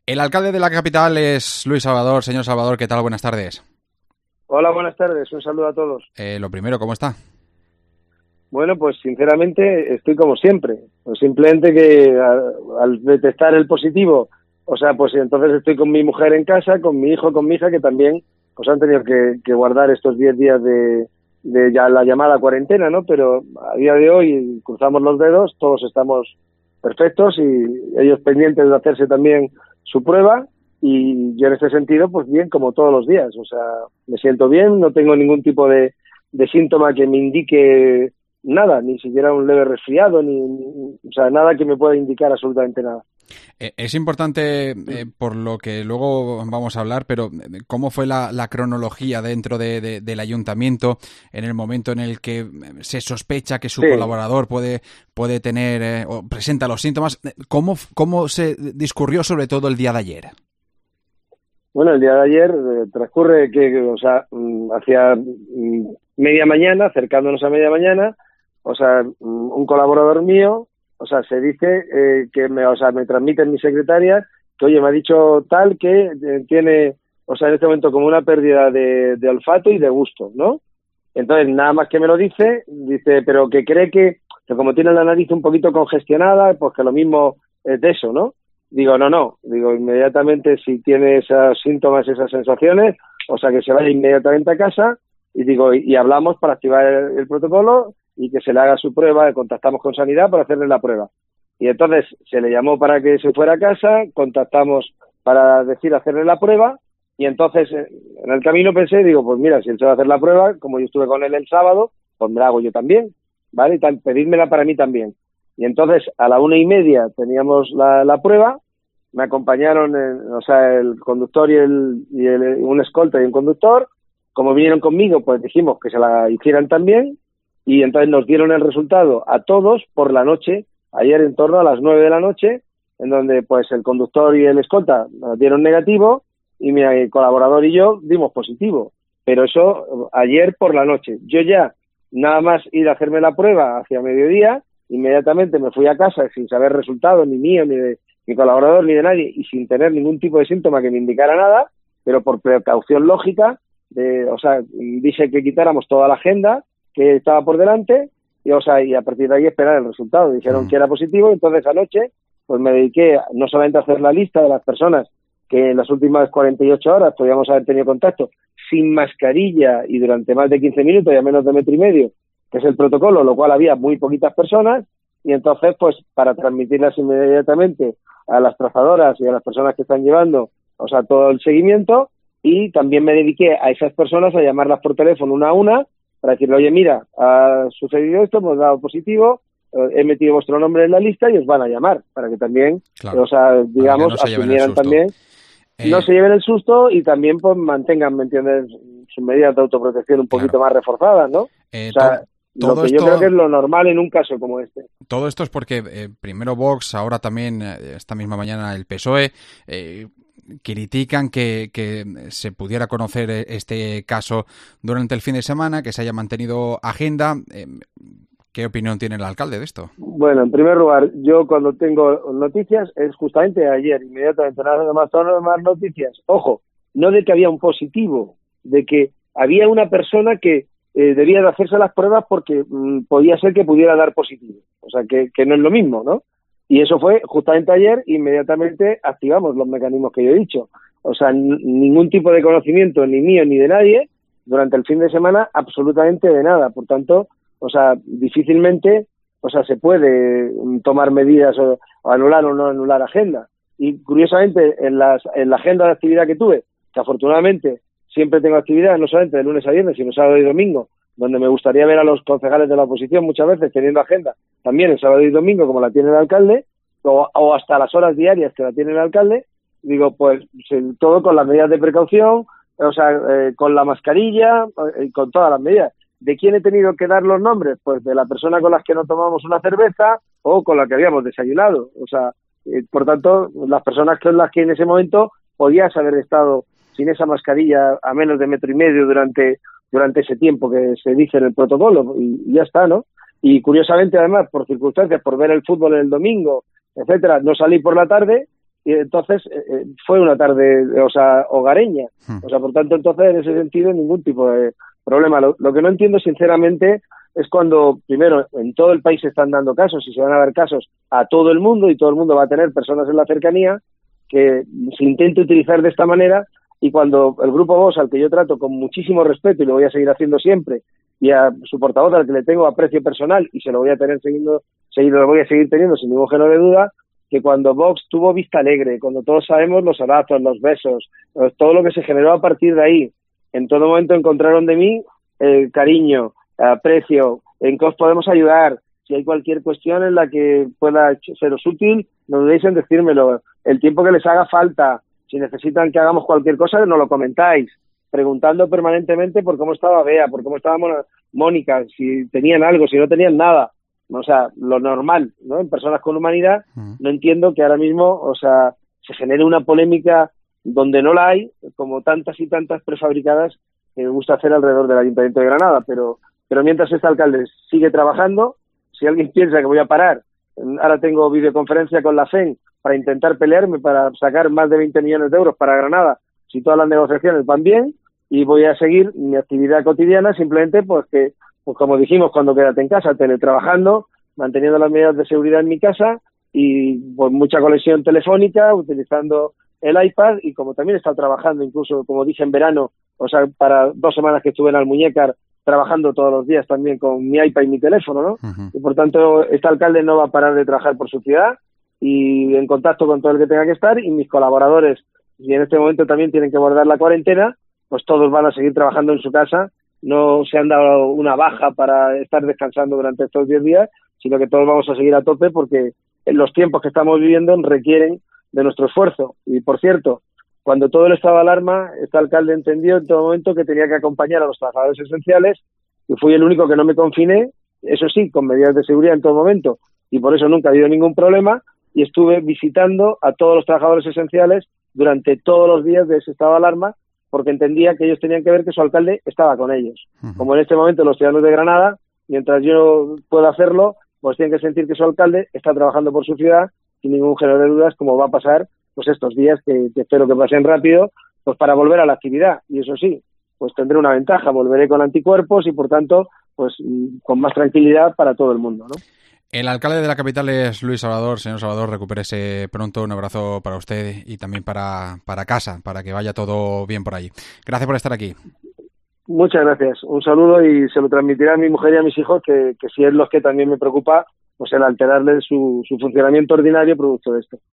El alcalde de la capital es Luis Salvador. Señor Salvador, ¿qué tal? Buenas tardes. Hola, buenas tardes. Un saludo a todos. Lo primero, ¿cómo está? Bueno, pues sinceramente estoy como siempre. Pues simplemente que al detectar el positivo, pues entonces estoy con mi mujer en casa, con mi hijo, con mi hija, que también pues han tenido que guardar estos 10 días de ya la llamada cuarentena, ¿no? Pero a día de hoy cruzamos los dedos, todos estamos perfectos y ellos pendientes de hacerse también su prueba. Y yo en este sentido, pues bien, como todos los días. Me siento bien, no tengo ningún tipo de síntoma que me indique nada, ni siquiera un leve resfriado, nada que me pueda indicar absolutamente nada. Es importante, por lo que luego vamos a hablar, pero ¿cómo fue la cronología dentro del ayuntamiento en el momento en el que se sospecha que su colaborador puede tener o presenta los síntomas? ¿Cómo se discurrió sobre todo el día de ayer? Bueno, el día de ayer transcurre hacia media mañana, acercándonos a media mañana, un colaborador mío, se dice que me transmite en mi secretaria que, oye, me ha dicho tal que tiene, en este momento como una pérdida de olfato y de gusto, ¿no? Entonces, nada más que me lo dice, pero que cree que como tiene la nariz un poquito congestionada, pues que lo mismo es de eso, ¿no? Digo, no, inmediatamente si tiene esos síntomas, esas sensaciones, que se vaya inmediatamente a casa y hablamos para activar el protocolo y que se le haga su prueba, contactamos con Sanidad para hacerle la prueba. Y entonces se le llamó para que se fuera a casa, contactamos para hacerle la prueba y entonces en el camino pensé, pues mira, si él se va a hacer la prueba, como yo estuve con él el sábado, pues me la hago yo también, ¿vale? Y pedídmela para mí también. Y entonces a la 1:30 teníamos la prueba, me acompañaron el conductor y un escolta y un conductor. Como vinieron conmigo, pues dijimos que se la hicieran también y entonces nos dieron el resultado a todos por la noche, ayer en torno a las 9 de la noche, en donde pues el conductor y el escolta nos dieron negativo y mi colaborador y yo dimos positivo. Pero eso ayer por la noche. Yo ya, nada más ir a hacerme la prueba hacia mediodía, inmediatamente me fui a casa sin saber resultado ni mío, ni de mi colaborador, ni de nadie, y sin tener ningún tipo de síntoma que me indicara nada, pero por precaución lógica, dije que quitáramos toda la agenda que estaba por delante y a partir de ahí esperar el resultado. Dijeron que era positivo, entonces anoche pues me dediqué no solamente a hacer la lista de las personas que en las últimas 48 horas podíamos haber tenido contacto sin mascarilla y durante más de 15 minutos y a menos de 1,5 metros, que es el protocolo, lo cual había muy poquitas personas, y entonces pues para transmitirlas inmediatamente a las trazadoras y a las personas que están llevando todo el seguimiento, y también me dediqué a esas personas a llamarlas por teléfono una a una para decirle, oye, mira, ha sucedido esto, hemos dado positivo, he metido vuestro nombre en la lista y os van a llamar, para que también, claro, asumieran también, no se lleven el susto y también pues mantengan, ¿me entiendes?, sus medidas de autoprotección un poquito más reforzadas, ¿no? Lo que yo creo que es lo normal en un caso como este. Todo esto es porque primero Vox, ahora también esta misma mañana el PSOE, critican que se pudiera conocer este caso durante el fin de semana, que se haya mantenido agenda. ¿Qué opinión tiene el alcalde de esto? Bueno, en primer lugar, yo cuando tengo noticias es justamente ayer, inmediatamente, nada más noticias. Ojo, no de que había un positivo, de que había una persona que debía de hacerse las pruebas porque podía ser que pudiera dar positivo. Que no es lo mismo, ¿no? Y eso fue justamente ayer, inmediatamente activamos los mecanismos que yo he dicho. Ningún tipo de conocimiento, ni mío ni de nadie, durante el fin de semana, absolutamente de nada. Por tanto, difícilmente, se puede tomar medidas o anular o no anular agenda. Y curiosamente, en la agenda de actividad que tuve, que afortunadamente siempre tengo actividad, no solamente de lunes a viernes, sino sábado y domingo, donde me gustaría ver a los concejales de la oposición muchas veces teniendo agenda también el sábado y domingo como la tiene el alcalde, o hasta las horas diarias que la tiene el alcalde, pues todo con las medidas de precaución, con la mascarilla, con todas las medidas. ¿De quién he tenido que dar los nombres? Pues de la persona con la que nos tomamos una cerveza o con la que habíamos desayunado. Por tanto, las personas con las que en ese momento podías haber estado sin esa mascarilla a menos de 1,5 metros durante ese tiempo que se dice en el protocolo, y ya está, ¿no? Y curiosamente, además, por circunstancias, por ver el fútbol el domingo, etcétera, no salí por la tarde y entonces fue una tarde, hogareña. O sea, por tanto, entonces, en ese sentido, ningún tipo de problema. Lo que no entiendo, sinceramente, es cuando, primero, en todo el país se están dando casos y se van a dar casos a todo el mundo y todo el mundo va a tener personas en la cercanía, que se intente utilizar de esta manera, y cuando el Grupo Vox, al que yo trato con muchísimo respeto y lo voy a seguir haciendo siempre, y a su portavoz, al que le tengo aprecio personal y se lo voy a tener lo voy a seguir teniendo sin ningún género de duda, que cuando Vox tuvo vista alegre, cuando todos sabemos los abrazos, los besos, todo lo que se generó a partir de ahí, en todo momento encontraron de mí cariño, aprecio, en qué os podemos ayudar, si hay cualquier cuestión en la que pueda seros útil, no dudéis en decírmelo, el tiempo que les haga falta, si necesitan que hagamos cualquier cosa, nos lo comentáis, preguntando permanentemente por cómo estaba Bea, por cómo estaba Mónica, si tenían algo, si no tenían nada. O sea, lo normal, ¿no? En personas con humanidad, no entiendo que ahora mismo, se genere una polémica donde no la hay, como tantas y tantas prefabricadas que me gusta hacer alrededor del Ayuntamiento de Granada. Pero mientras este alcalde sigue trabajando, si alguien piensa que voy a parar, ahora tengo videoconferencia con la FEN para intentar pelearme para sacar más de 20 millones de euros para Granada, si todas las negociaciones van bien, y voy a seguir mi actividad cotidiana, simplemente pues como dijimos cuando quédate en casa, teletrabajando, manteniendo las medidas de seguridad en mi casa y pues mucha conexión telefónica, utilizando el iPad, y como también he estado trabajando, incluso como dije en verano, para 2 semanas que estuve en Almuñécar, trabajando todos los días también con mi iPad y mi teléfono, ¿no? Y por tanto, este alcalde no va a parar de trabajar por su ciudad y en contacto con todo el que tenga que estar, y mis colaboradores, si en este momento también tienen que guardar la cuarentena, pues todos van a seguir trabajando en su casa. No se han dado una baja para estar descansando durante estos 10 días, sino que todos vamos a seguir a tope porque los tiempos que estamos viviendo requieren de nuestro esfuerzo. Y, por cierto, cuando todo el estado de alarma, este alcalde entendió en todo momento que tenía que acompañar a los trabajadores esenciales, y fui el único que no me confiné, eso sí, con medidas de seguridad en todo momento, y por eso nunca ha habido ningún problema, y estuve visitando a todos los trabajadores esenciales durante todos los días de ese estado de alarma, porque entendía que ellos tenían que ver que su alcalde estaba con ellos. Como en este momento los ciudadanos de Granada, mientras yo pueda hacerlo, pues tienen que sentir que su alcalde está trabajando por su ciudad sin ningún género de dudas, como va a pasar pues estos días que espero que pasen rápido, pues para volver a la actividad. Y eso sí, pues tendré una ventaja, volveré con anticuerpos y por tanto, pues con más tranquilidad para todo el mundo, ¿no? El alcalde de la capital es Luis Salvador. Señor Salvador, recupérese pronto. Un abrazo para usted y también para casa, para que vaya todo bien por allí. Gracias por estar aquí. Muchas gracias. Un saludo, y se lo transmitiré a mi mujer y a mis hijos, que si es lo que también me preocupa, pues el alterarles su funcionamiento ordinario producto de esto.